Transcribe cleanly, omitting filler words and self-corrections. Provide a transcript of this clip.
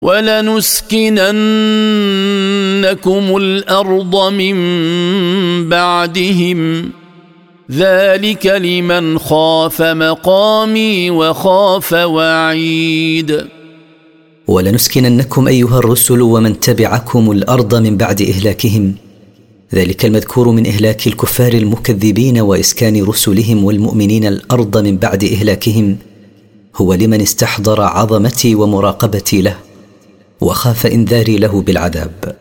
ولنسكننكم الأرض من بعدهم ذلك لمن خاف مقامي وخاف وعيد. ولنسكننكم أيها الرسل ومن تبعكم الأرض من بعد إهلاكهم، ذلك المذكور من إهلاك الكفار المكذبين وإسكان رسلهم والمؤمنين الأرض من بعد إهلاكهم هو لمن استحضر عظمتي ومراقبتي له وخاف إنذاري له بالعذاب.